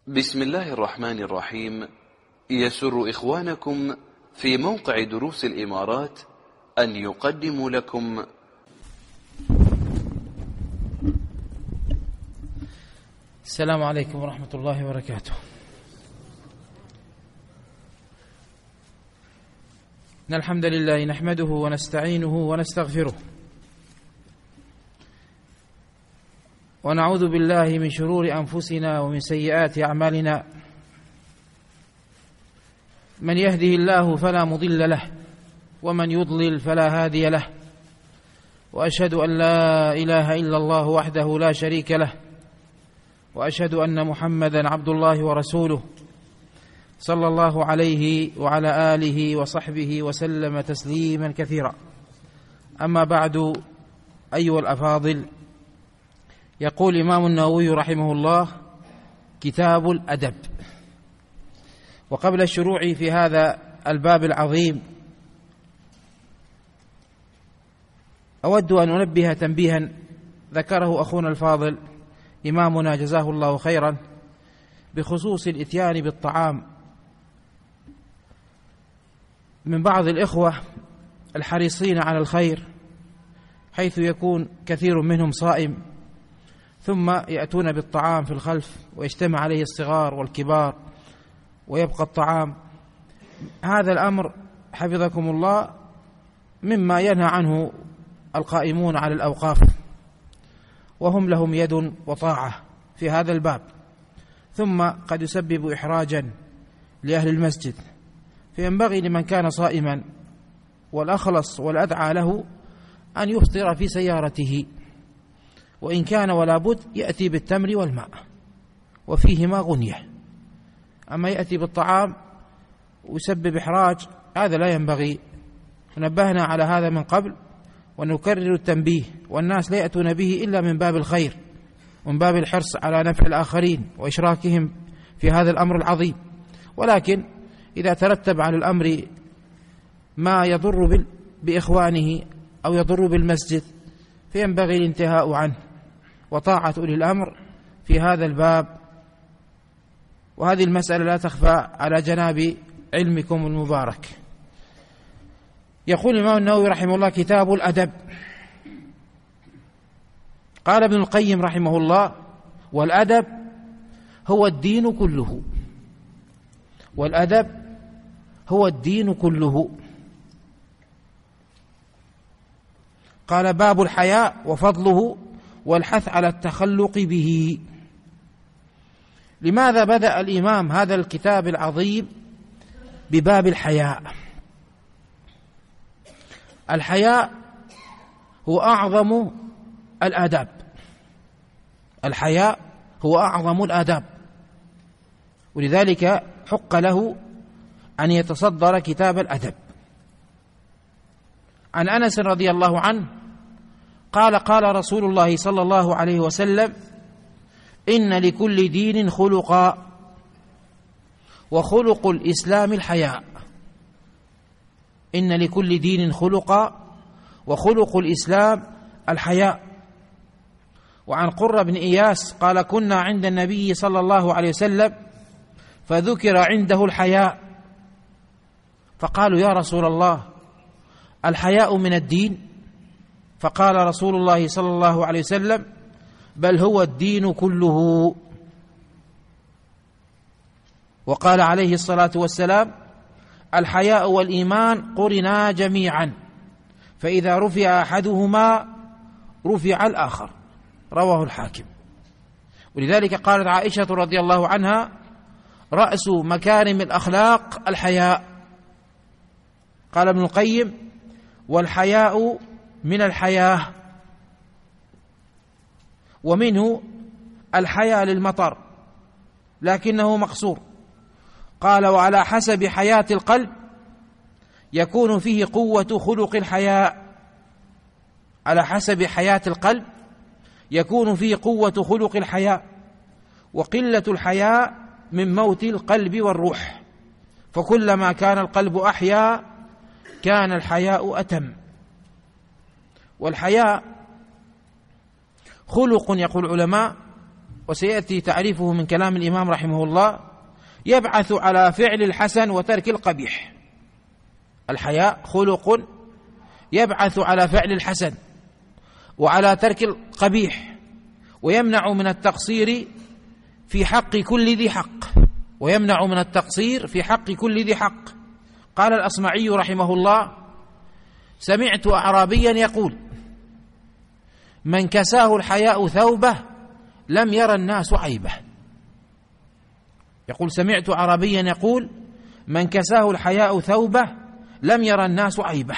بسم الله الرحمن الرحيم. يسر إخوانكم في موقع دروس الإمارات أن يقدموا لكم السلام عليكم ورحمة الله وبركاته. إن الحمد لله نحمده ونستعينه ونستغفره، ونعوذ بالله من شرور أنفسنا ومن سيئات أعمالنا. من يهده الله فلا مضل له، ومن يضلل فلا هادي له، وأشهد أن لا إله إلا الله وحده لا شريك له، وأشهد أن محمدا عبد الله ورسوله صلى الله عليه وعلى آله وصحبه وسلم تسليما كثيرا. أما بعد، أيها الأفاضل، يقول الإمام النووي رحمه الله: كتاب الأدب. وقبل الشروع في هذا الباب العظيم أود أن أنبه تنبيها ذكره أخونا الفاضل إمامنا جزاه الله خيرا بخصوص الإتيان بالطعام من بعض الإخوة الحريصين على الخير، حيث يكون كثير منهم صائم ثم يأتون بالطعام في الخلف ويجتمع عليه الصغار والكبار ويبقى الطعام. هذا الأمر حفظكم الله مما ينهى عنه القائمون على الأوقاف، وهم لهم يد وطاعة في هذا الباب، ثم قد يسبب إحراجا لأهل المسجد. فينبغي لمن كان صائما والأخلص والأدعى له أن يفطر في سيارته، وإن كان ولا بد يأتي بالتمر والماء وفيهما غنية. أما يأتي بالطعام ويسبب إحراج، هذا لا ينبغي. نبهنا على هذا من قبل، ونكرر التنبيه، والناس لا يأتون به إلا من باب الخير ومن باب الحرص على نفع الآخرين وإشراكهم في هذا الأمر العظيم. ولكن إذا ترتب على الأمر ما يضر بإخوانه أو يضر بالمسجد فينبغي الانتهاء عنه وطاعة أولي الأمر في هذا الباب. وهذه المسألة لا تخفى على جناب علمكم المبارك. يقول الإمام النووي رحمه الله: كتاب الأدب. قال ابن القيم رحمه الله: والأدب هو الدين كله. والأدب هو الدين كله. قال: باب الحياء وفضله والحث على التخلق به. لماذا بدأ الإمام هذا الكتاب العظيم بباب الحياء؟ الحياء هو أعظم الآداب. الحياء هو أعظم الآداب، ولذلك حق له أن يتصدر كتاب الأدب. عن أنس رضي الله عنه قال: قال رسول الله صلى الله عليه وسلم: إن لكل دين خلقا، وخلق الإسلام الحياء. إن لكل دين خلقا، وخلق الإسلام الحياء. وعن قرة بن إياس قال: كنا عند النبي صلى الله عليه وسلم فذكر عنده الحياء، فقالوا: يا رسول الله، الحياء من الدين؟ فقال رسول الله صلى الله عليه وسلم: بل هو الدين كله. وقال عليه الصلاة والسلام: الحياء والإيمان قرنا جميعا، فإذا رفع أحدهما رفع الآخر. رواه الحاكم. ولذلك قالت عائشة رضي الله عنها: رأس مكارم الأخلاق الحياء. قال ابن القيم: والحياء من الحياة، ومنه الحياء للمطر لكنه مقصور. قال: وعلى حسب حياة القلب يكون فيه قوة خلق الحياء. على حسب حياة القلب يكون فيه قوة خلق الحياء، وقلة الحياء من موت القلب والروح، فكلما كان القلب أحيا كان الحياء أتم. والحياء خلق، يقول العلماء، وسيأتي تعريفه من كلام الإمام رحمه الله، يبعث على فعل الحسن وترك القبيح. الحياء خلق يبعث على فعل الحسن وعلى ترك القبيح، ويمنع من التقصير في حق كل ذي حق، ويمنع من التقصير في حق كل ذي حق. قال الأصمعي رحمه الله: سمعت أعرابيا يقول: من كساه الحياء ثوبه لم يرى الناس عيبه. يقول: سمعت أعرابيا يقول: من كساه الحياء ثوبه لم يرى الناس عيبه.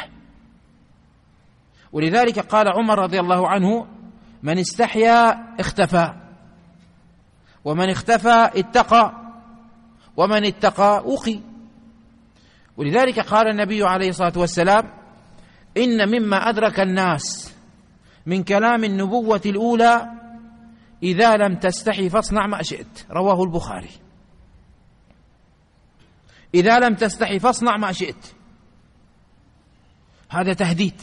ولذلك قال عمر رضي الله عنه: من استحيا اختفى، ومن اختفى اتقى، ومن اتقى وقي. ولذلك قال النبي عليه الصلاة والسلام: إن مما أدرك الناس من كلام النبوة الأولى إذا لم تستحي فاصنع ما شئت. رواه البخاري. إذا لم تستحي فاصنع ما شئت، هذا تهديد،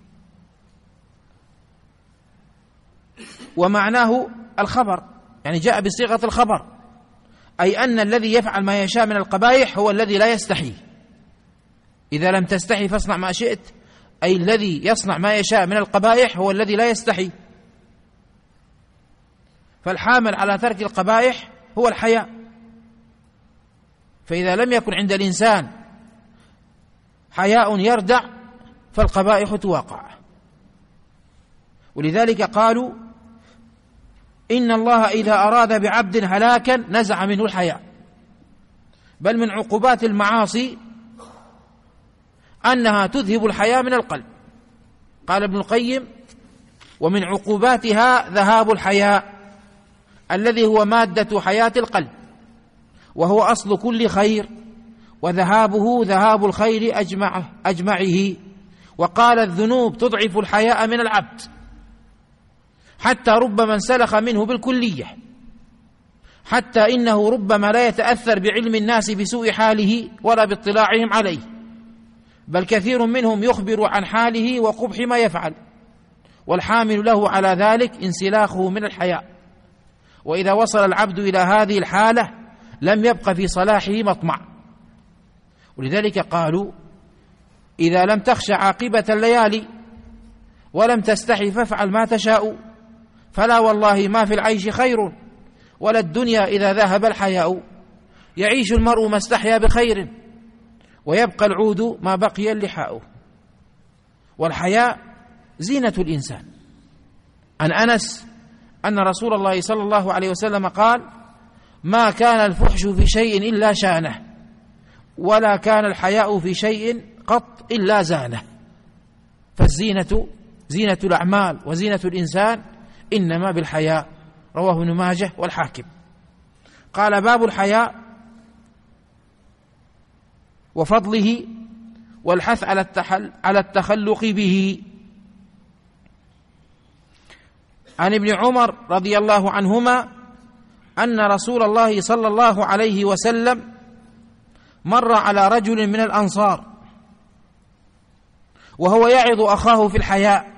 ومعناه الخبر، يعني جاء بصيغة الخبر، أي أن الذي يفعل ما يشاء من القبائح هو الذي لا يستحي. إذا لم تستحي فاصنع ما شئت، أي الذي يصنع ما يشاء من القبائح هو الذي لا يستحي. فالحامل على ترك القبائح هو الحياء. فإذا لم يكن عند الإنسان حياء يردع فالقبائح تواقع. ولذلك قالوا: إن الله إذا أراد بعبد هلاكا نزع منه الحياء. بل من عقوبات المعاصي أنها تذهب الحياء من القلب. قال ابن القيم: ومن عقوباتها ذهاب الحياء الذي هو مادة حياة القلب، وهو أصل كل خير، وذهابه ذهاب الخير أجمعه. وقال: الذنوب تضعف الحياء من العبد حتى ربما انسلخ منه بالكلية، حتى إنه ربما لا يتأثر بعلم الناس بسوء حاله ولا باطلاعهم عليه، بل كثير منهم يخبر عن حاله وقبح ما يفعل، والحامل له على ذلك انسلاخه من الحياء. وإذا وصل العبد إلى هذه الحالة لم يبق في صلاحه مطمع. ولذلك قالوا: إذا لم تخش عاقبة الليالي ولم تستحي فافعل ما تشاء، فلا والله ما في العيش خير، ولا الدنيا إذا ذهب الحياء. يعيش المرء ما استحيا بخير، ويبقى العود ما بقي اللحاء. والحياء زينة الإنسان. عن أنس أن رسول الله صلى الله عليه وسلم قال: ما كان الفحش في شيء إلا شانه، ولا كان الحياء في شيء قط إلا زانه. فالزينة زينة الأعمال وزينة الإنسان إنما بالحياء. رواه ابن ماجه والحاكم. قال: باب الحياء وفضله والحث على التخلق به. عن ابن عمر رضي الله عنهما أن رسول الله صلى الله عليه وسلم مر على رجل من الأنصار وهو يعظ أخاه في الحياء،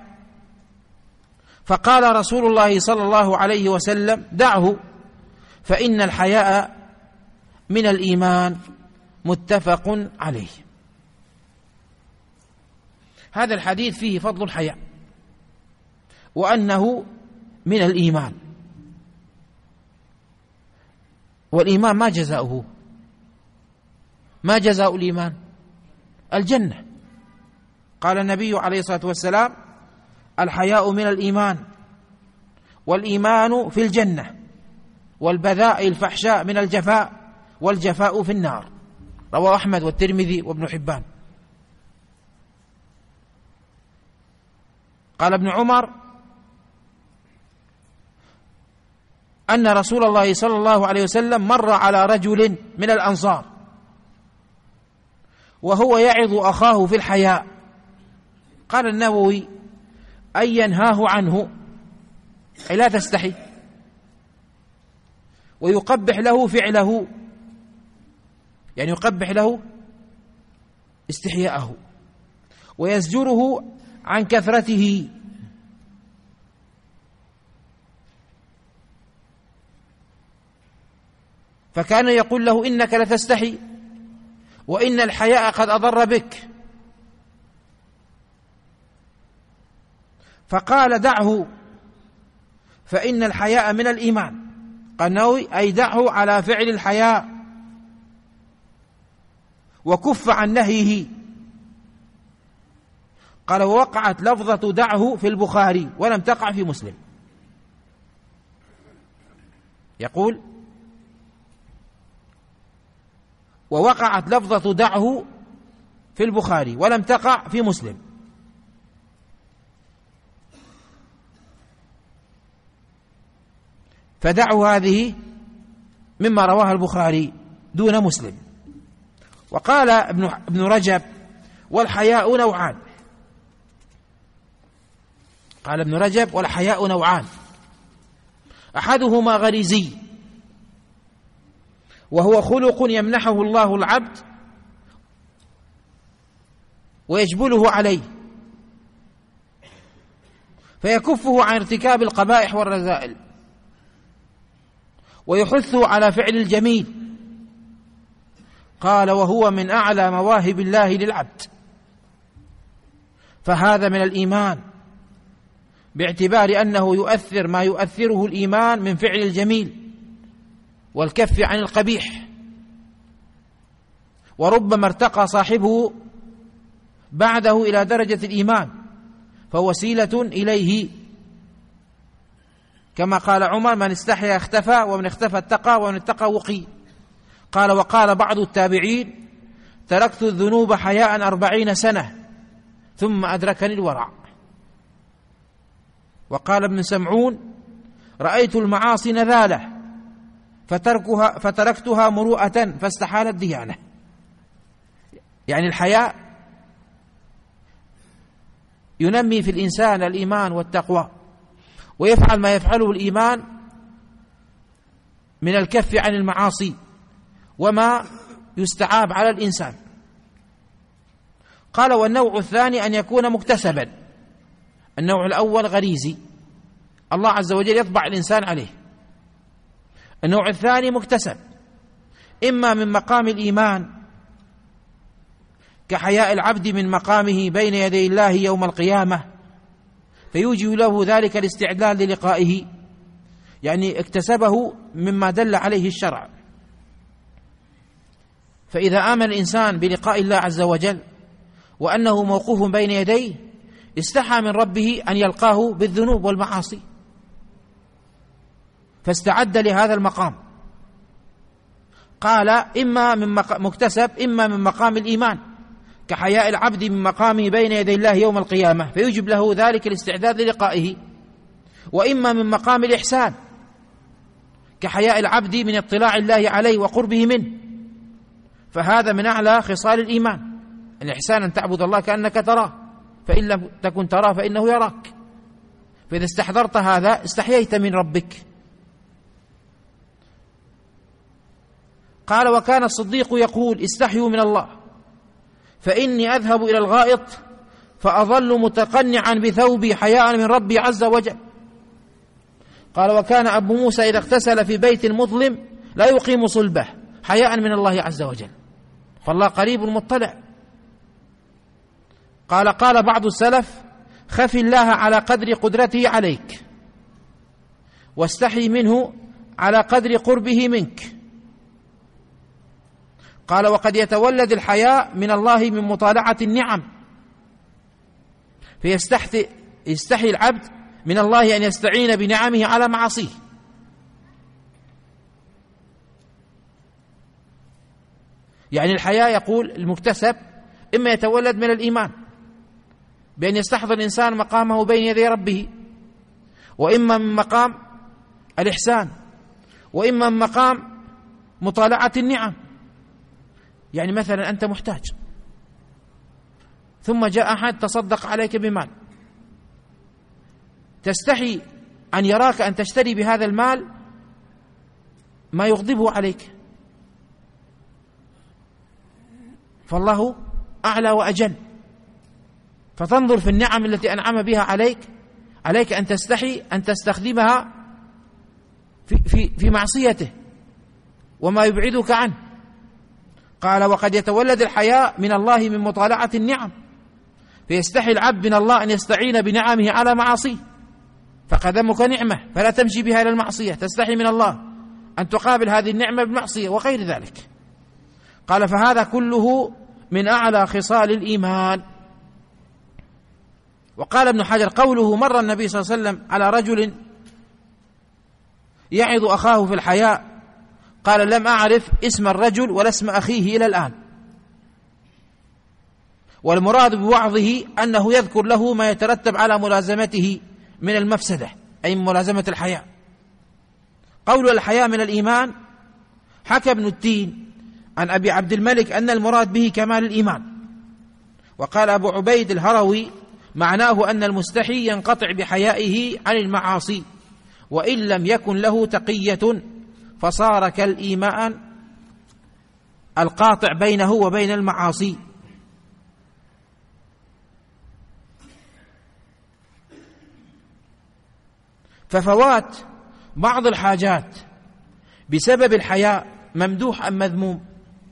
فقال رسول الله صلى الله عليه وسلم: دعه فإن الحياء من الإيمان. متفق عليه. هذا الحديث فيه فضل الحياء وأنه من الإيمان. والإيمان ما جزاؤه؟ ما جزاء الإيمان؟ الجنة. قال النبي عليه الصلاة والسلام: الحياء من الإيمان، والإيمان في الجنة، والبذاء الفحشاء من الجفاء، والجفاء في النار. رواه أحمد والترمذي وابن حبان. قال ابن عمر أن رسول الله صلى الله عليه وسلم مر على رجل من الأنصار وهو يعظ أخاه في الحياء. قال النووي: أن ينهاه عنه، أي لا تستحي، ويقبح له فعله، يعني يقبح له استحياءه، ويزجره عن كثرته. فكان يقول له: إنك لتستحي، وإن الحياء قد أضر بك. فقال: دعه فإن الحياء من الإيمان. قنوي أي دعه على فعل الحياء وكف عن نهيه. قال: ووقعت لفظة دعه في البخاري ولم تقع في مسلم. يقول: ووقعت لفظة دعه في البخاري ولم تقع في مسلم. فدعوا هذه مما رواه البخاري دون مسلم. وقال ابن رجب: والحياء نوعان. قال ابن رجب: والحياء نوعان، أحدهما غريزي، وهو خلق يمنحه الله العبد ويجبله عليه، فيكفه عن ارتكاب القبائح والرذائل، ويحثه على فعل الجميل. قال: وهو من أعلى مواهب الله للعبد، فهذا من الإيمان، باعتبار أنه يؤثر ما يؤثره الإيمان من فعل الجميل والكف عن القبيح. وربما ارتقى صاحبه بعده إلى درجة الإيمان فوسيلة إليه، كما قال عمر: من استحيا اختفى، ومن اختفى اتقى، ومن اتقى وقي. قال: وقال بعض التابعين: تركت الذنوب حياء 40 سنة ثم أدركني الورع. وقال ابن سمعون: رأيت المعاصي نذالة فتركتها مروءة فاستحالت ديانة. يعني الحياء ينمي في الإنسان الإيمان والتقوى، ويفعل ما يفعله الإيمان من الكف عن المعاصي وما يستعاب على الإنسان. قال: والنوع الثاني أن يكون مكتسبا. النوع الأول غريزي، الله عز وجل يطبع الإنسان عليه. النوع الثاني مكتسب، إما من مقام الإيمان كحياء العبد من مقامه بين يدي الله يوم القيامة، فيوجب له ذلك الاستعداد للقائه، يعني اكتسبه مما دل عليه الشرع. فإذا آمن الإنسان بلقاء الله عز وجل وأنه موقوف بين يديه، استحى من ربه أن يلقاه بالذنوب والمعاصي، فاستعد لهذا المقام. قال: إما من مكتسب، إما من مقام الإيمان كحياء العبد من مقامه بين يدي الله يوم القيامة، فيجب له ذلك الاستعداد للقائه. وإما من مقام الإحسان كحياء العبد من اطلاع الله عليه وقربه منه، فهذا من أعلى خصال الإيمان. الإحسان أن تعبد الله كأنك تراه، فإن لم تكن تراه فإنه يراك. فإذا استحضرت هذا استحييت من ربك. قال: وكان الصديق يقول: استحيوا من الله، فإني أذهب إلى الغائط فأظل متقنعا بثوبي حياء من ربي عز وجل. قال: وكان أبو موسى إذا اغتسل في بيت مظلم لا يقيم صلبه حياء من الله عز وجل، فالله قريب مطلع. قال بعض السلف: خف الله على قدر قدرته عليك، واستحي منه على قدر قربه منك. قال: وقد يتولد الحياء من الله من مطالعة النعم، فيستحي العبد من الله أن يستعين بنعمه على معاصيه. يعني الحياء يقول المكتسب إما يتولد من الإيمان بأن يستحضر الإنسان مقامه بين يدي ربه، وإما من مقام الإحسان، وإما من مقام مطالعة النعم. يعني مثلا أنت محتاج، ثم جاء أحد تصدق عليك بمال، تستحي أن يراك أن تشتري بهذا المال ما يغضبه عليك، فالله أعلى وأجل، فتنظر في النعم التي أنعم بها عليك أن تستحي أن تستخدمها في معصيته، وما يبعدك عنه. قال وقد يتولد الحياء من الله من مطالعة النعم، فيستحي العبد من الله أن يستعين بنعمه على معاصيه، فقدمك نعمة فلا تمشي بها إلى المعصية، تستحي من الله أن تقابل هذه النعمة بمعصية وغير ذلك. قال فهذا كله من أعلى خصال الإيمان. وقال ابن حجر قوله مر النبي صلى الله عليه وسلم على رجل يعظ أخاه في الحياء، قال لم أعرف اسم الرجل ولا اسم أخيه إلى الآن، والمراد بوعظه أنه يذكر له ما يترتب على ملازمته من المفسدة، أي ملازمة الحياء. قول الحياء من الإيمان، حكى ابن التين عن أبي عبد الملك أن المراد به كمال الإيمان. وقال أبو عبيد الهروي معناه أن المستحي ينقطع بحيائه عن المعاصي، وإن لم يكن له تقية فصار كالإيمان القاطع بينه وبين المعاصي. ففوات بعض الحاجات بسبب الحياء ممدوح أم مذموم؟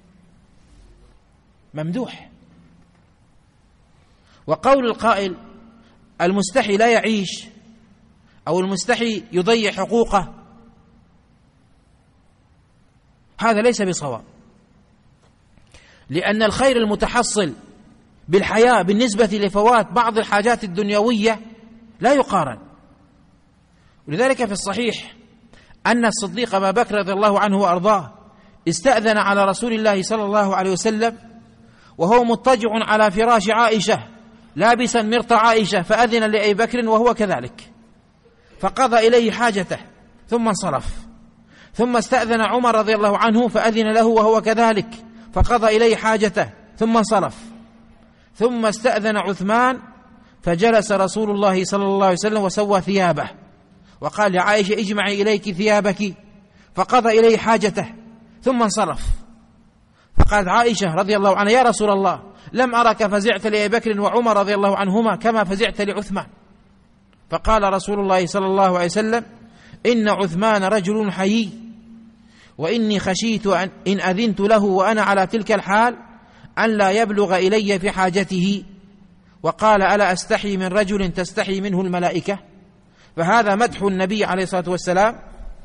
ممدوح. وقول القائل المستحي لا يعيش أو المستحي يضيع حقوقه، هذا ليس بصواب، لأن الخير المتحصل بالحياء بالنسبة لفوات بعض الحاجات الدنيوية لا يقارن. ولذلك في الصحيح أن الصديق أبا بكر رضي الله عنه وأرضاه استأذن على رسول الله صلى الله عليه وسلم وهو مضطجع على فراش عائشة لابسا مرط عائشة، فأذن لأبي بكر وهو كذلك، فقضى إليه حاجته ثم انصرف. ثم استأذن عمر رضي الله عنه فأذن له وهو كذلك، فقضى إليه حاجته ثم انصرف. ثم استأذن عثمان فجلس رسول الله صلى الله عليه وسلم وسوى ثيابه، وقال لعائشة اجمعي إليك ثيابك، فقضى إليه حاجته ثم انصرف. فقالت عائشة رضي الله عنها يا رسول الله لم أرك فزعت لأبي بكر وعمر رضي الله عنهما كما فزعت لعثمان. فقال رسول الله صلى الله عليه وسلم إن عثمان رجل حيي، وإني خشيت إن أذنت له وأنا على تلك الحال أن لا يبلغ إلي في حاجته. وقال ألا أستحي من رجل تستحي منه الملائكة؟ فهذا مدح النبي عليه الصلاة والسلام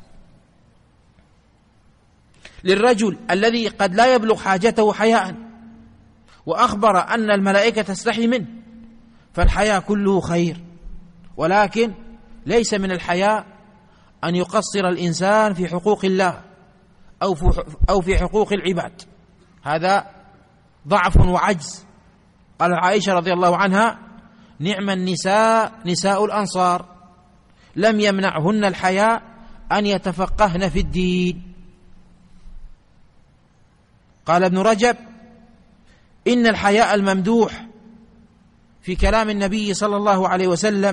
للرجل الذي قد لا يبلغ حاجته حياء، وأخبر أن الملائكة تستحي منه. فالحياء كله خير، ولكن ليس من الحياء أن يقصر الإنسان في حقوق الله أو في حقوق العباد، هذا ضعف وعجز. قال عائشة رضي الله عنها نعم النساء نساء الأنصار لم يمنعهن الحياء أن يتفقهن في الدين. قال ابن رجب إن الحياء الممدوح في كلام النبي صلى الله عليه وسلم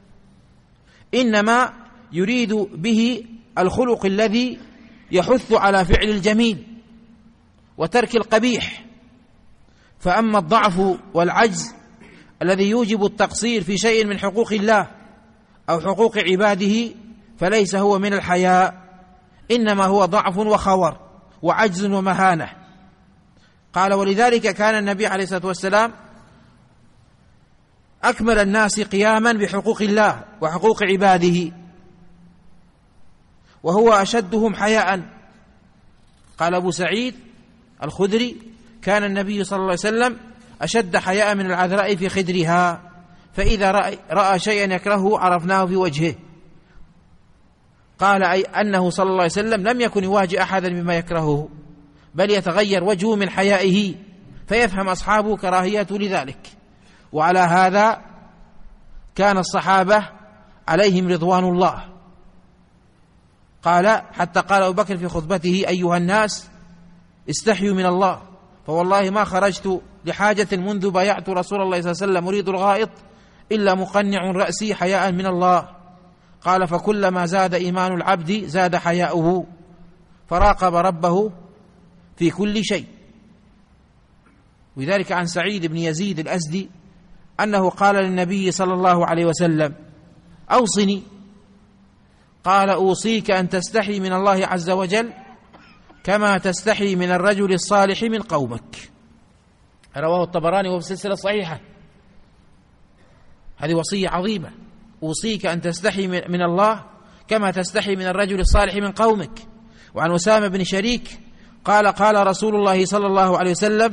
إنما يريد به الخلق الذي يحث على فعل الجميل وترك القبيح. فأما الضعف والعجز الذي يوجب التقصير في شيء من حقوق الله أو حقوق عباده فليس هو من الحياء، إنما هو ضعف وخور وعجز ومهانة. قال ولذلك كان النبي عليه الصلاة والسلام أكمل الناس قياما بحقوق الله وحقوق عباده، وهو أشدهم حياء. قال أبو سعيد الخدري كان النبي صلى الله عليه وسلم أشد حياء من العذراء في خدرها، فإذا رأى شيئا يكرهه عرفناه في وجهه. قال أي أنه صلى الله عليه وسلم لم يكن يواجه أحدا بما يكرهه، بل يتغير وجهه من حيائه، فيفهم أصحابه كراهيته لذلك. وعلى هذا كان الصحابة عليهم رضوان الله. قال حتى قال أبو بكر في خطبته أيها الناس استحيوا من الله، فوالله ما خرجت لحاجة منذ بايعت رسول الله صلى الله عليه وسلم أريد الغائط إلا مقنع رأسي حياء من الله. قال فكلما زاد إيمان العبد زاد حياؤه، فراقب ربه في كل شيء. وذلك عن سعيد بن يزيد الأزدي أنه قال للنبي صلى الله عليه وسلم أوصني. قال أوصيك أن تستحي من الله عز وجل كما تستحي من الرجل الصالح من قومك. رواه الطبراني وفي السلسلة الصحيحة. هذه وصية عظيمة، أوصيك أن تستحي من الله كما تستحي من الرجل الصالح من قومك. وعن أسامة بن شريك قال قال رسول الله صلى الله عليه وسلم: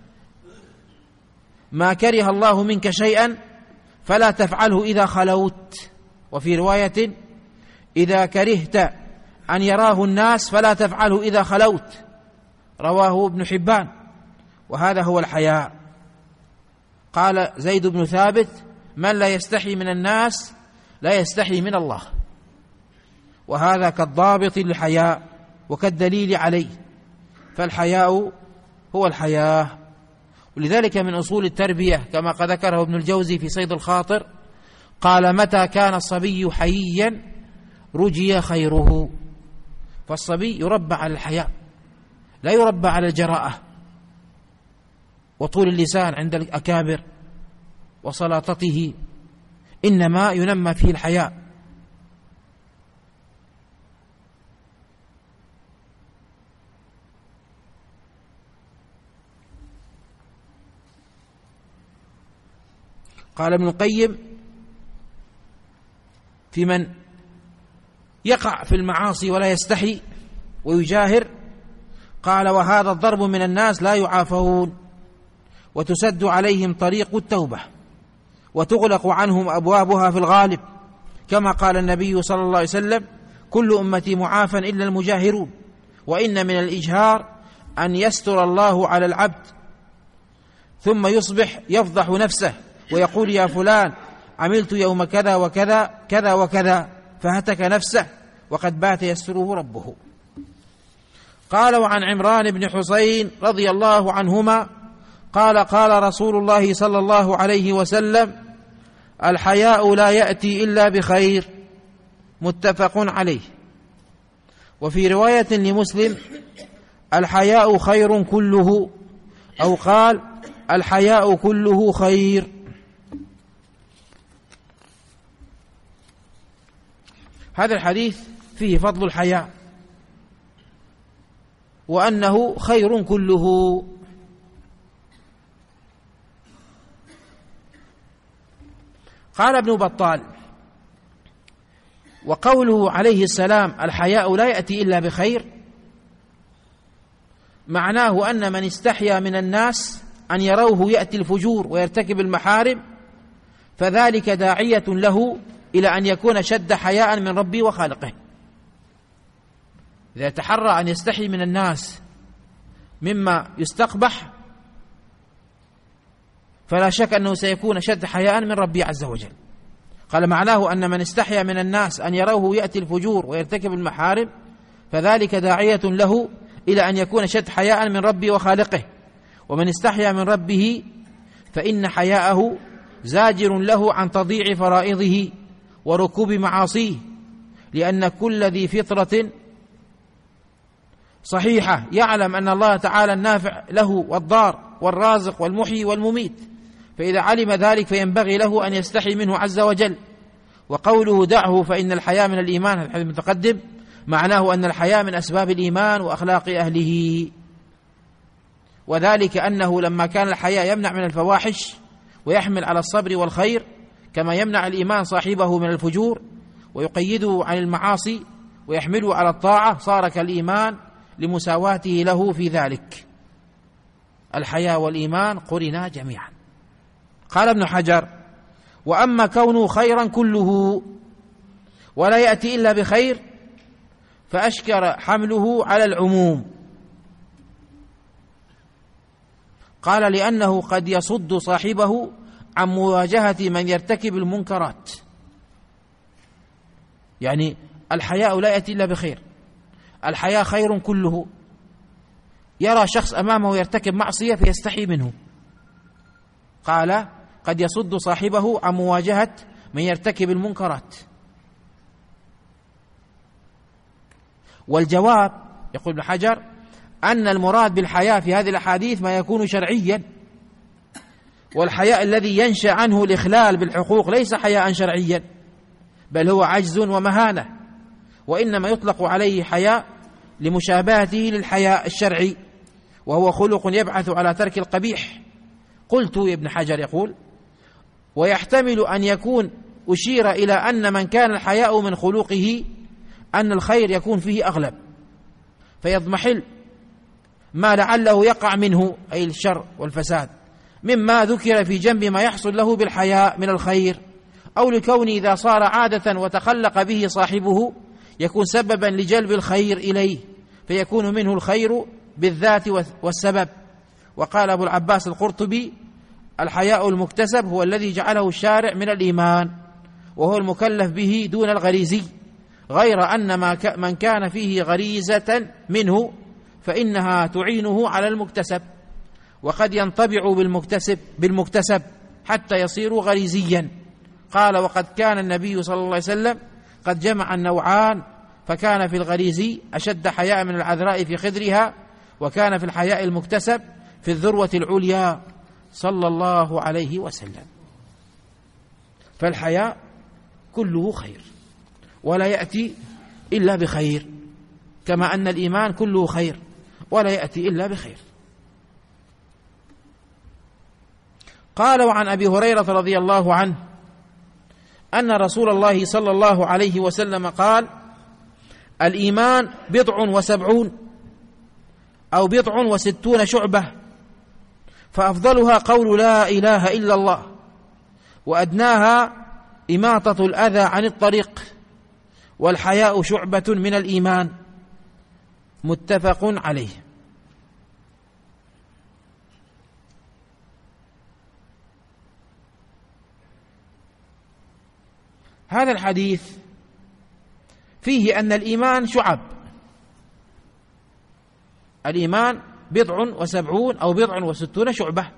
ما كره الله منك شيئا فلا تفعله إذا خلوت. وفي رواية: إذا كرهت أن يراه الناس فلا تفعله إذا خلوت. رواه ابن حبان. وهذا هو الحياء. قال زيد بن ثابت: من لا يستحي من الناس لا يستحي من الله. وهذا كالضابط للحياء وكالدليل عليه، فالحياء هو الحياة. ولذلك من أصول التربية كما قد ذكره ابن الجوزي في صيد الخاطر، قال: متى كان الصبي حييا رجي خيره. فالصبي يربى على الحياء، لا يربى على الجراءة وطول اللسان عند الأكابر وسلاطته، إنما ينمى فيه الحياء. قال ابن القيم في من يقع في المعاصي ولا يستحي ويجاهر، قال: وهذا الضرب من الناس لا يعافون، وتسد عليهم طريق التوبة، وتغلق عنهم أبوابها في الغالب، كما قال النبي صلى الله عليه وسلم: كل أمتي معافى إلا المجاهرون. وإن من الإجهار أن يستر الله على العبد ثم يصبح يفضح نفسه ويقول: يا فلان عملت يوم كذا وكذا كذا وكذا، فهتك نفسه وقد بات يستره ربه. قال: وعن عمران بن حسين رضي الله عنهما قال: قال رسول الله صلى الله عليه وسلم: الحياء لا يأتي إلا بخير. متفق عليه. وفي رواية لمسلم: الحياء خير كله، أو قال: الحياء كله خير. هذا الحديث فيه فضل الحياء وأنه خير كله. قال ابن بطال: وقوله عليه السلام: الحياء لا يأتي إلا بخير، معناه أن من استحيا من الناس أن يروه يأتي الفجور ويرتكب المحارم، فذلك داعية له إلى أن يكون شد حياء من ربه وخالقه. إذا تحرى أن يستحي من الناس مما يستقبح، فلا شك أنه سيكون شد حياء من ربه عز وجل. قال: معناه أن من استحيا من الناس أن يروه يأتي الفجور ويرتكب المحارم، فذلك داعية له إلى أن يكون شد حياء من ربه وخالقه. ومن استحيا من ربه فإن حياءه زاجر له عن تضييع فرائضه وركوب معاصيه، لأن كل ذي فطرة صحيحة يعلم أن الله تعالى النافع له والضار والرازق والمحيي والمميت، فإذا علم ذلك فينبغي له أن يستحي منه عز وجل. وقوله: دعه فإن الحياء من الإيمان، الحديث المتقدم، معناه أن الحياء من أسباب الإيمان وأخلاق أهله، وذلك أنه لما كان الحياء يمنع من الفواحش ويحمل على الصبر والخير، كما يمنع الإيمان صاحبه من الفجور ويقيده عن المعاصي ويحمله على الطاعة، صار كالإيمان لمساواته له في ذلك. الحياء والإيمان قرنا جميعا. قال ابن حجر: وأما كونه خيرا كله ولا يأتي إلا بخير، فأشكر حمله على العموم. قال: لأنه قد يصد صاحبه عن مواجهة من يرتكب المنكرات. يعني الحياء لا يأتي إلا بخير، الحياء خير كله. يرى شخص أمامه يرتكب معصية فيستحي منه. قال: قد يصد صاحبه عن مواجهة من يرتكب المنكرات. والجواب، يقول ابن حجر، أن المراد بالحياء في هذه الأحاديث ما يكون شرعيا، والحياء الذي ينشأ عنه الإخلال بالحقوق ليس حياء شرعيا، بل هو عجز ومهانة، وإنما يطلق عليه حياء لمشابهته للحياء الشرعي، وهو خلق يبعث على ترك القبيح. قلت، ابن حجر يقول: ويحتمل أن يكون أشير إلى أن من كان الحياء من خلقه أن الخير يكون فيه أغلب، فيضمحل ما لعله يقع منه، أي الشر والفساد، مما ذكر في جنب ما يحصل له بالحياء من الخير، أو لكونه إذا صار عادة وتخلق به صاحبه يكون سببا لجلب الخير إليه، فيكون منه الخير بالذات والسبب. وقال أبو العباس القرطبي: الحياء المكتسب هو الذي جعله الشارع من الإيمان، وهو المكلف به دون الغريزي، غير أن من كان فيه غريزة منه فإنها تعينه على المكتسب، وقد ينطبع بالمكتسب حتى يصير غريزيا. قال: وقد كان النبي صلى الله عليه وسلم قد جمع النوعان، فكان في الغريزي أشد حياء من العذراء في خدرها، وكان في الحياء المكتسب في الذروة العليا صلى الله عليه وسلم. فالحياء كله خير ولا يأتي إلا بخير، كما أن الإيمان كله خير ولا يأتي إلا بخير. قال: وعن أبي هريرة رضي الله عنه أن رسول الله صلى الله عليه وسلم قال: الإيمان 70 أو 60 شعبة، فأفضلها قول لا إله إلا الله، وأدناها إماطة الأذى عن الطريق، والحياء شعبة من الإيمان. متفق عليه. هذا الحديث فيه أن الإيمان شعب، الإيمان 70 أو 60 شعبة،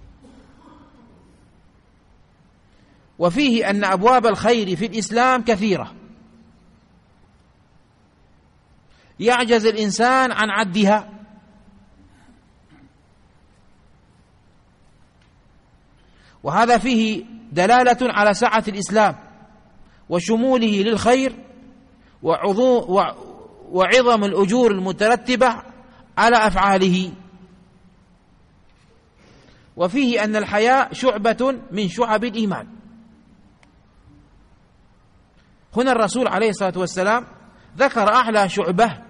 وفيه أن أبواب الخير في الإسلام كثيرة يعجز الإنسان عن عدها، وهذا فيه دلالة على سعة الإسلام وشموله للخير وعظم الأجور المترتبة على أفعاله. وفيه أن الحياء شعبة من شعب الإيمان. هنا الرسول عليه الصلاة والسلام ذكر أعلى شعبة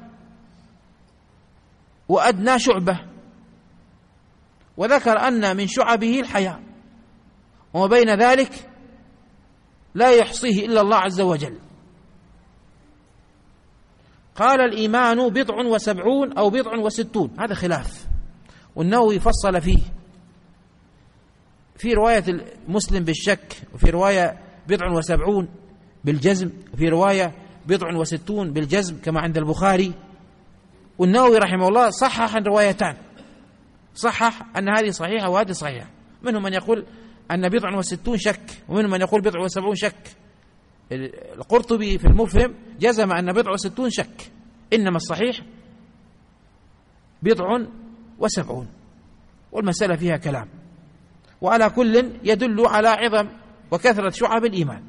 وأدنى شعبة، وذكر أن من شعبه الحياء، وما بين ذلك لا يحصيه إلا الله عز وجل. قال: الإيمان 70 أو 60، هذا خلاف، والنووي فصل فيه، في رواية مسلم بالشك، وفي رواية 70 بالجزم، وفي رواية 60 بالجزم كما عند البخاري. والنووي رحمه الله صحح الروايتان، صحح أن هذه صحيحة وهذه صحيحة. منهم من يقول أن 60 شك، ومنهم من يقول 70 شك. القرطبي في المفهم جزم أن 60 شك، إنما الصحيح 70، والمسألة فيها كلام، وعلى كل يدل على عظم وكثرة شعب الإيمان.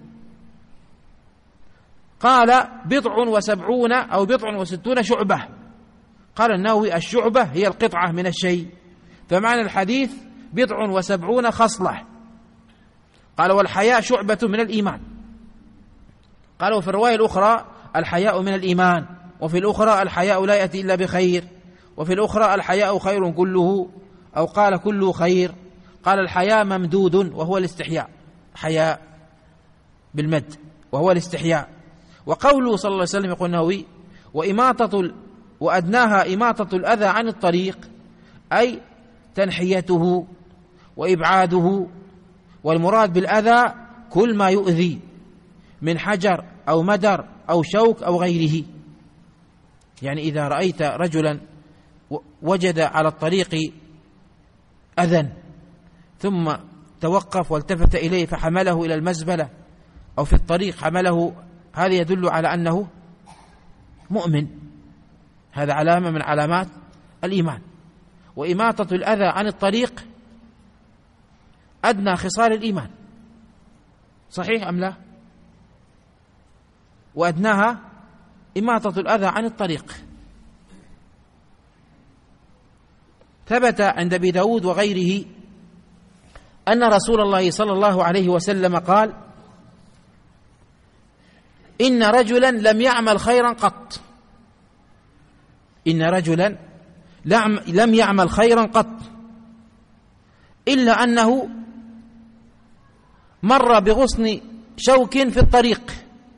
قال: 70 أو 60 شعبة. قال النووي: الشعبة هي القطعة من الشيء، فمعنى الحديث 70 خصلة. قال: والحياء شعبة من الإيمان. قال: وفي الرواية الأخرى الحياء من الإيمان، وفي الأخرى الحياء لا يأتي إلا بخير، وفي الأخرى الحياء خير كله، أو قال كله خير. قال: الحياء ممدود وهو الاستحياء، حياء بالمد وهو الاستحياء. وقوله صلى الله عليه وسلم يقول النووي: وأدناها إماطة الأذى عن الطريق، أي تنحيته وإبعاده، والمراد بالأذى كل ما يؤذي من حجر أو مدر أو شوك أو غيره. يعني إذا رأيت رجلا وجد على الطريق أذى ثم توقف والتفت إليه فحمله إلى المزبلة أو في الطريق حمله، هذا يدل على أنه مؤمن، هذا علامة من علامات الإيمان. وإماطة الأذى عن الطريق أدنى خصال الإيمان، صحيح أم لا؟ وأدناها إماطة الأذى عن الطريق. ثبت عند أبي داود وغيره أن رسول الله صلى الله عليه وسلم قال: إن رجلا لم يعمل خيرا قط، إن رجلا لم يعمل خيرا قط إلا أنه مر بغصن شوك في الطريق،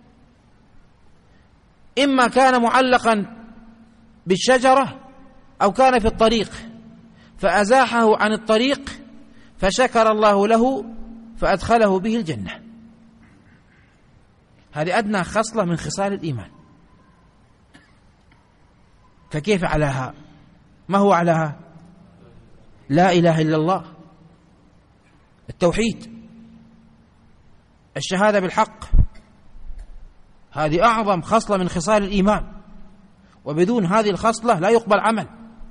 إما كان معلقا بالشجرة أو كان في الطريق فأزاحه عن الطريق فشكر الله له فأدخله به الجنة. هذه أدنى خصلة من خصال الإيمان. فكيف علاها؟ ما هو علاها؟ لا إله إلا الله، التوحيد، الشهادة بالحق، هذه أعظم خصلة من خصال الإيمان، وبدون هذه الخصلة لا يقبل عمل.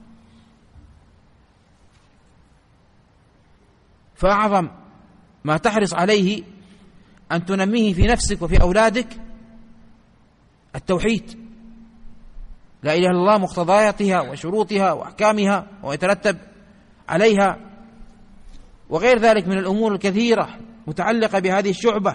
فأعظم ما تحرص عليه أن تنميه في نفسك وفي أولادك التوحيد، لا إله إلا الله، مقتضياتها وشروطها وأحكامها ويترتب عليها، وغير ذلك من الأمور الكثيرة متعلقة بهذه الشعبة.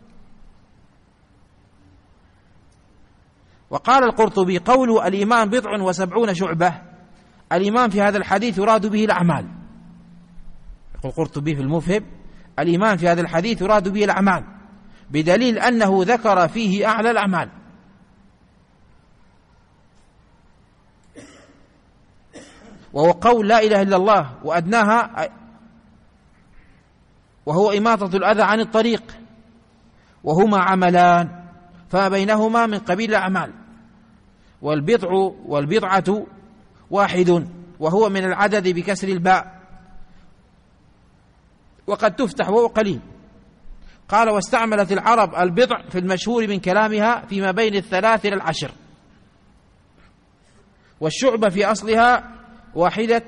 وقال القرطبي: قول الإيمان 70 شعبة، الإيمان في هذا الحديث يراد به الأعمال. يقول القرطبي في المفهم: الإيمان في هذا الحديث يراد به الأعمال، بدليل أنه ذكر فيه أعلى الأعمال. وهو قول لا إله إلا الله، وأدناها وهو إماطة الأذى عن الطريق، وهما عملان فما بينهما من قبيل الأعمال. والبضعة واحد، وهو من العدد بكسر الباء، وقد تفتح وهو قليل. قال: واستعملت العرب البضع في المشهور من كلامها فيما بين 3 إلى 10. والشعبة في أصلها واحدة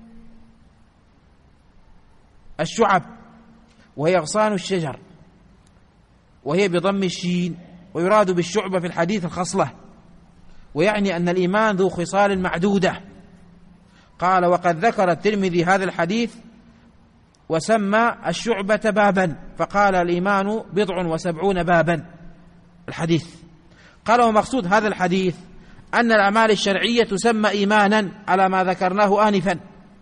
الشعب، وهي أغصان الشجر، وهي بضم الشين. ويراد بالشعبة في الحديث الخصلة، ويعني أن الإيمان ذو خصال معدودة. قال: وقد ذكر الترمذي هذا الحديث وسمى الشعبة بابا، فقال: الإيمان 70 بابا الحديث. قال: ومقصود هذا الحديث أن الأعمال الشرعية تسمى إيمانا على ما ذكرناه آنفا،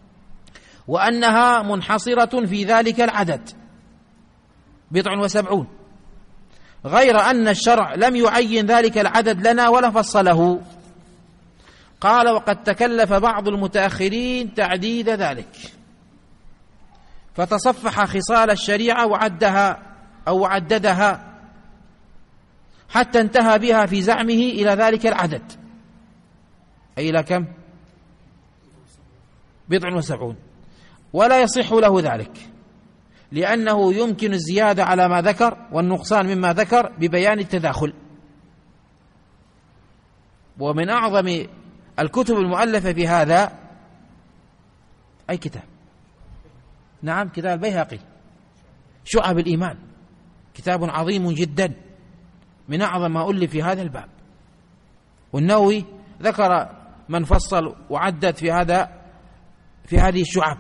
وأنها منحصرة في ذلك العدد 70، غير أن الشرع لم يعين ذلك العدد لنا ولا فصله. قال: وقد تكلف بعض المتأخرين تعديد ذلك، فتصفح خصال الشريعة وعددها حتى انتهى بها في زعمه إلى ذلك العدد، أي إلى كم؟ 70، ولا يصح له ذلك، لأنه يمكن الزيادة على ما ذكر والنقصان مما ذكر ببيان التداخل. ومن أعظم الكتب المؤلفة في هذا أي كتاب؟ نعم، كتاب البيهقي شعب الإيمان، كتاب عظيم جدا من أعظم ما ألف في هذا الباب. والنووي ذكر من فصل وعدد في هذه الشعب،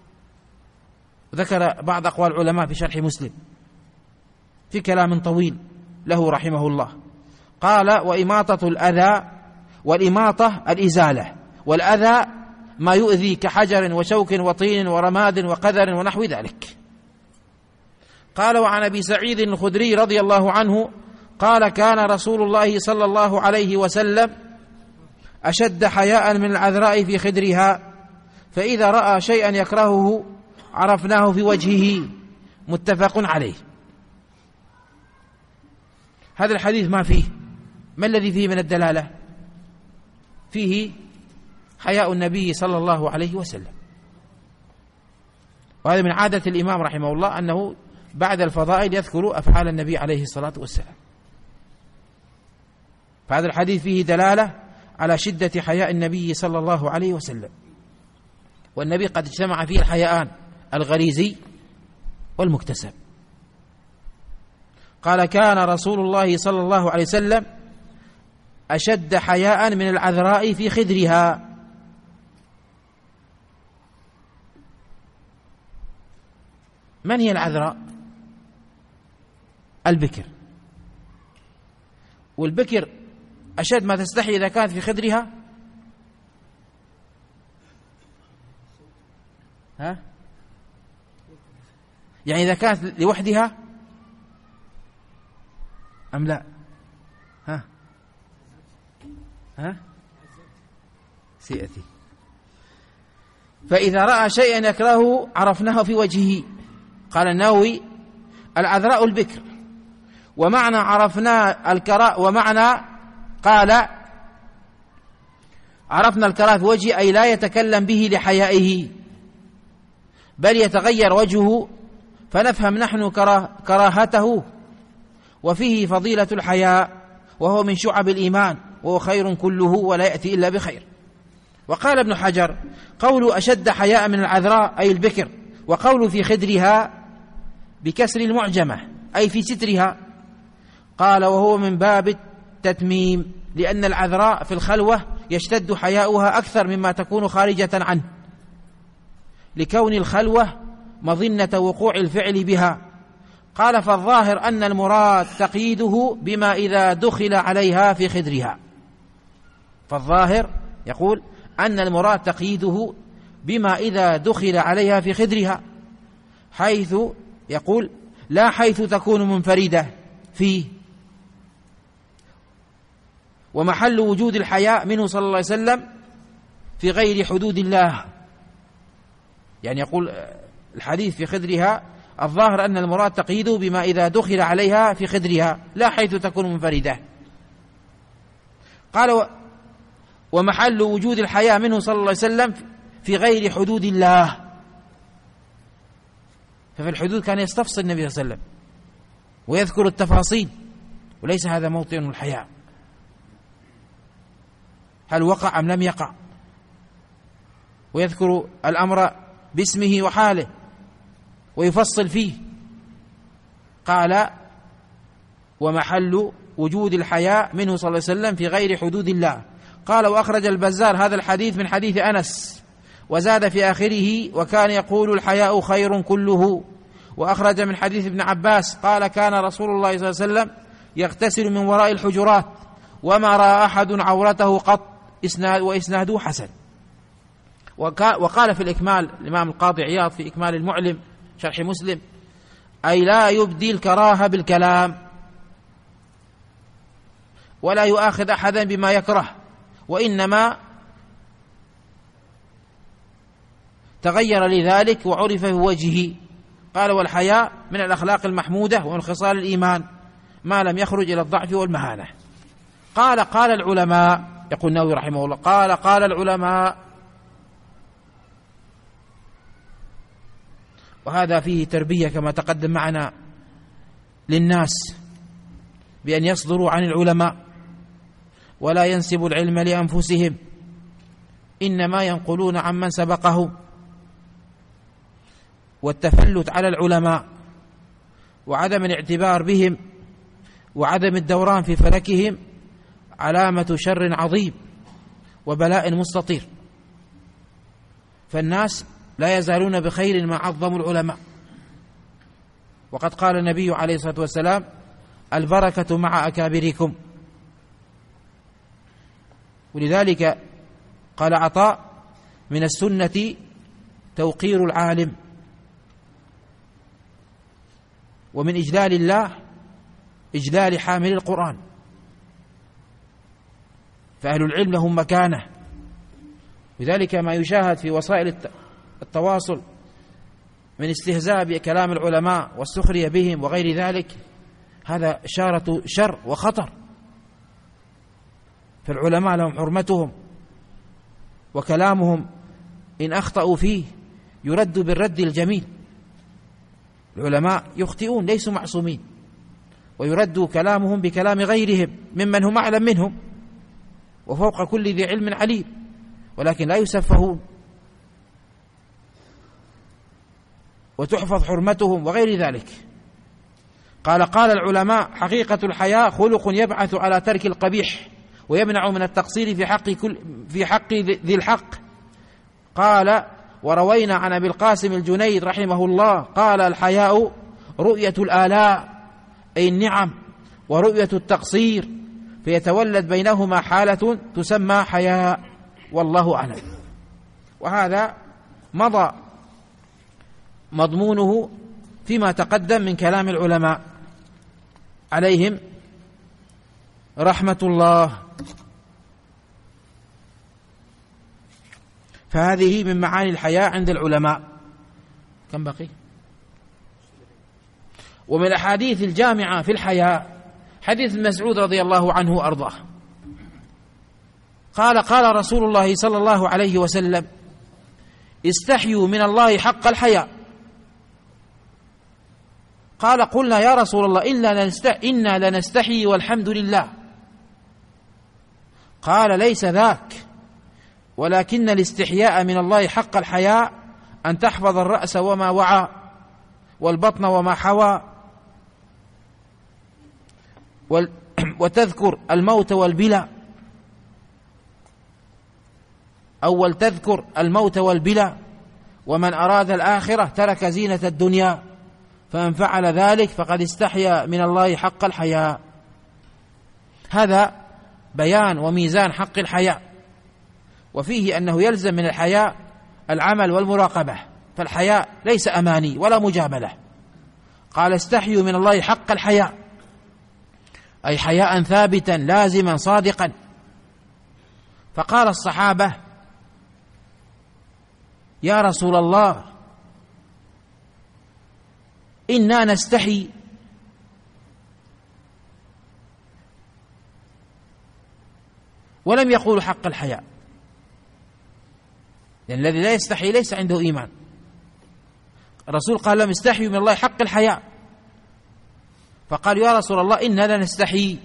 وذكر بعض أقوال العلماء في شرح مسلم في كلام طويل له رحمه الله. قال: وإماطة الأذى، والإماطة الإزالة، والأذى ما يؤذي كحجر وشوك وطين ورماد وقذر ونحو ذلك. قال: وعن أبي سعيد الخدري رضي الله عنه قال: كان رسول الله صلى الله عليه وسلم أشد حياء من العذراء في خدرها، فإذا رأى شيئا يكرهه عرفناه في وجهه. متفق عليه. هذا الحديث ما الذي فيه من الدلالة؟ فيه حياء النبي صلى الله عليه وسلم، وهذا من عادة الإمام رحمه الله أنه بعد الفضائل يذكر أفعال النبي عليه الصلاة والسلام. فهذا الحديث فيه دلالة على شدة حياء النبي صلى الله عليه وسلم، والنبي قد اجتمع فيه الحياءان الغريزي والمكتسب. قال: كان رسول الله صلى الله عليه وسلم أشد حياء من العذراء في خدرها. من هي العذراء؟ البكر. والبكر أشد ما تستحي إذا كانت في خدرها يعني إذا كانت لوحدها أم لا؟ سيأتي. فإذا رأى شيئا يكرهه عرفناه في وجهه. قال النووي: العذراء البكر. ومعنى عرفنا الكراء، ومعنى قال عرفنا الكراء في وجهه أي لا يتكلم به لحيائه، بل يتغير وجهه فنفهم نحن كراهته، وفيه فضيلة الحياء، وهو من شعب الإيمان، وهو خير كله ولا يأتي إلا بخير. وقال ابن حجر: قول أشد حياء من العذراء أي البكر، وقول في خدرها بكسر المعجمة أي في سترها. قال: وهو من باب التتميم، لأن العذراء في الخلوة يشتد حياؤها أكثر مما تكون خارجة عنه، لكون الخلوة مظنة وقوع الفعل بها. قال: فالظاهر أن المراد تقييده بما إذا دخل عليها في خدرها. فالظاهر يقول أن المراد تقييده بما إذا دخل عليها في خدرها، حيث يقول لا حيث تكون منفردة فيه. ومحل وجود الحياء منه صلى الله عليه وسلم في غير حدود الله، يعني يقول الحديث في خدرها الظاهر أن المراد تقييده بما إذا دخل عليها في خدرها لا حيث تكون منفردة. قال: ومحل وجود الحياء منه صلى الله عليه وسلم في غير حدود الله. ففي الحدود كان يستفصل النبي صلى الله عليه وسلم ويذكر التفاصيل، وليس هذا موطن الحياء، هل وقع أم لم يقع، ويذكر الأمر باسمه وحاله ويفصل فيه. قال: ومحل وجود الحياء منه صلى الله عليه وسلم في غير حدود الله. قال: وأخرج البزار هذا الحديث من حديث أنس، وزاد في آخره: وكان يقول الحياء خير كله. وأخرج من حديث ابن عباس قال: كان رسول الله صلى الله عليه وسلم يغتسل من وراء الحجرات، وما رأى أحد عورته قط، وإسناده حسن. وقال في الإكمال الإمام القاضي عياض في إكمال المعلم شرح مسلم: أي لا يبدي الكراهة بالكلام، ولا يؤاخذ أحدا بما يكره، وإنما تغير لذلك وعرف في وجهه. قال: والحياء من الأخلاق المحمودة ومن خصال الإيمان ما لم يخرج إلى الضعف والمهانة. قال العلماء، يقول النووي رحمه الله: قال العلماء. وهذا فيه تربية كما تقدم معنا للناس بأن يصدروا عن العلماء ولا ينسبوا العلم لأنفسهم، إنما ينقلون عمن سبقهم. والتفلت على العلماء وعدم الاعتبار بهم وعدم الدوران في فلكهم علامة شر عظيم وبلاء مستطير، فالناس لا يزالون بخير ما عظموا العلماء. وقد قال النبي عليه الصلاة والسلام: البركة مع أكابركم. ولذلك قال عطاء: من السنة توقير العالم، ومن إجلال الله إجلال حامل القرآن. فأهل العلم لهم مكانة، لذلك ما يشاهد في وسائل التواصل من استهزاء بكلام العلماء والسخرية بهم وغير ذلك، هذا إشارة شر وخطر. فالعلماء لهم حرمتهم، وكلامهم إن أخطأوا فيه يرد بالرد الجميل. العلماء يخطئون، ليسوا معصومين، ويرد كلامهم بكلام غيرهم ممن هم أعلم منهم وفوق كل ذي علم عليم، ولكن لا يسفهون، وتحفظ حرمتهم وغير ذلك. قال العلماء: حقيقة الحياء خلق يبعث على ترك القبيح ويمنع من التقصير في حق ذي الحق. قال: وروينا عن أبي القاسم الجنيد رحمه الله قال: الحياء رؤية الآلاء أي النعم، ورؤية التقصير، فيتولد بينهما حالة تسمى حياء، والله أعلم. وهذا مضى مضمونه فيما تقدم من كلام العلماء عليهم رحمة الله. فهذه من معاني الحياء عند العلماء. كم بقي؟ ومن الأحاديث الجامعة في الحياء حديث مسعود رضي الله عنه وأرضاه قال: قال رسول الله صلى الله عليه وسلم: استحيوا من الله حق الحياء. قال: قلنا يا رسول الله إنا لنستحي والحمد لله. قال: ليس ذاك، ولكن الاستحياء من الله حق الحياء أن تحفظ الرأس وما وعى، والبطن وما حوى، وتذكر الموت والبلى، أول تذكر الموت والبلى. ومن أراد الآخرة ترك زينة الدنيا، فمن فعل ذلك فقد استحيا من الله حق الحياء. هذا بيان وميزان حق الحياء، وفيه أنه يلزم من الحياء العمل والمراقبة، فالحياء ليس أماني ولا مجاملة. قال: استحيوا من الله حق الحياء، أي حياء ثابتا لازما صادقا. فقال الصحابة: يا رسول الله إنا نستحي. ولم يقولوا حق الحياء، لأن الذي لا يستحي ليس عنده إيمان. الرسول قال لهم: استحيوا من الله حق الحياء. فقالوا: يا رسول الله إنا لنستحي.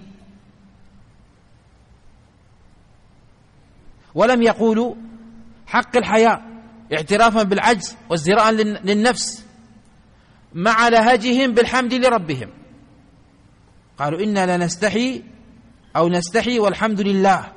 ولم يقولوا حق الحياء اعترافا بالعجز وازدراء للنفس مع لهجهم بالحمد لربهم. قالوا: إنا لنستحي أو نستحي والحمد لله.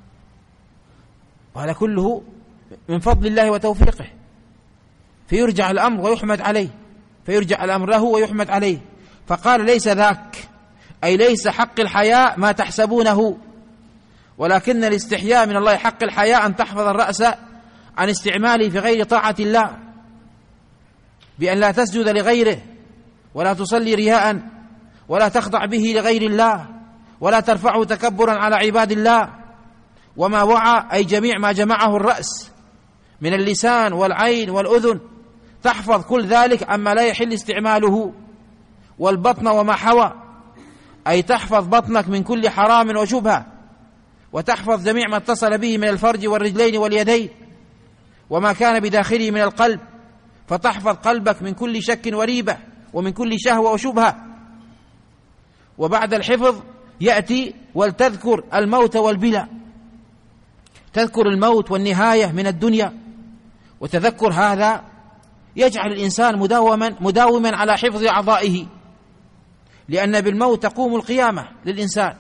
وهذا كله من فضل الله وتوفيقه، فيرجع الأمر ويحمد عليه، فيرجع الأمر له ويحمد عليه. فقال: ليس ذاك، أي ليس حق الحياء ما تحسبونه، ولكن الاستحياء من الله حق الحياء أن تحفظ الرأس عن استعماله في غير طاعة الله، بأن لا تسجد لغيره، ولا تصلي رياء، ولا تخضع به لغير الله، ولا ترفعه تكبرا على عباد الله. وما وعى أي جميع ما جمعه الرأس من اللسان والعين والأذن، تحفظ كل ذلك عما لا يحل استعماله. والبطن وما حوى أي تحفظ بطنك من كل حرام وشبهة، وتحفظ جميع ما اتصل به من الفرج والرجلين واليدين، وما كان بداخله من القلب، فتحفظ قلبك من كل شك وريبة ومن كل شهوة وشبهة. وبعد الحفظ يأتي: ولتذكر الموت والبلى، تذكر الموت والنهاية من الدنيا. وتذكر هذا يجعل الإنسان مداوما على حفظ أعضائه، لأن بالموت تقوم القيامة للإنسان،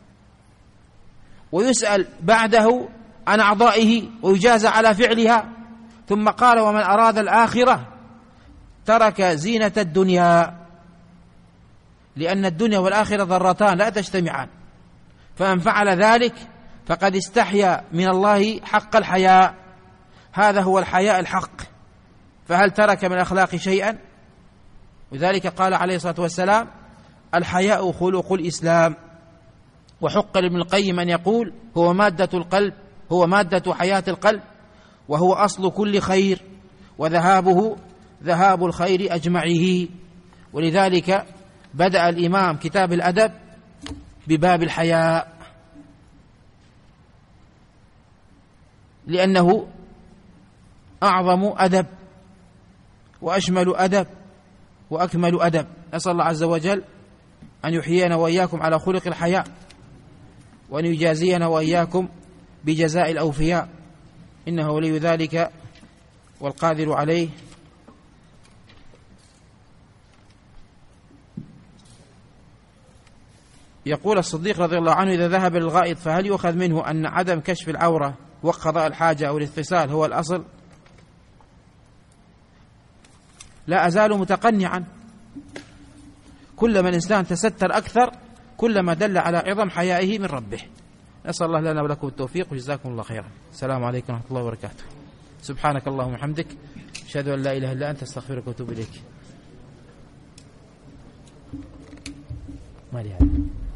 ويسأل بعده عن أعضائه ويجازى على فعلها. ثم قال: ومن أراد الآخرة ترك زينة الدنيا، لأن الدنيا والآخرة ضرتان لا تجتمعان، فمن فعل ذلك فقد استحيا من الله حق الحياء. هذا هو الحياء الحق. فهل ترك من الأخلاق شيئا؟ وذلك قال عليه الصلاة والسلام: الحياء خلق الإسلام. وحق لابن القيم أن يقول: هو مادة القلب، هو مادة حياة القلب، وهو أصل كل خير، وذهابه ذهاب الخير أجمعه. ولذلك بدأ الإمام كتاب الأدب بباب الحياء، لأنه أعظم أدب وأشمل أدب وأكمل أدب. نسأل الله عز وجل أن يحيينا وإياكم على خلق الحياء، وأن يجازينا وإياكم بجزاء الأوفياء، إنه ولي ذلك والقادر عليه. يقول الصديق رضي الله عنه: إذا ذهب للغائط فهل يؤخذ منه أن عدم كشف العورة وقت قضاء الحاجة أو الاغتسال هو الأصل؟ لا أزال متقنعا. كلما الإنسان تستر أكثر كلما دل على عظم حيائه من ربه. نسأل الله لنا ولكم التوفيق وجزاكم الله خيرا. السلام عليكم ورحمة الله وبركاته. سبحانك اللهم وبحمدك أشهد أن لا إله إلا أنت أستغفرك وأتوب إليك. ما لي هذا.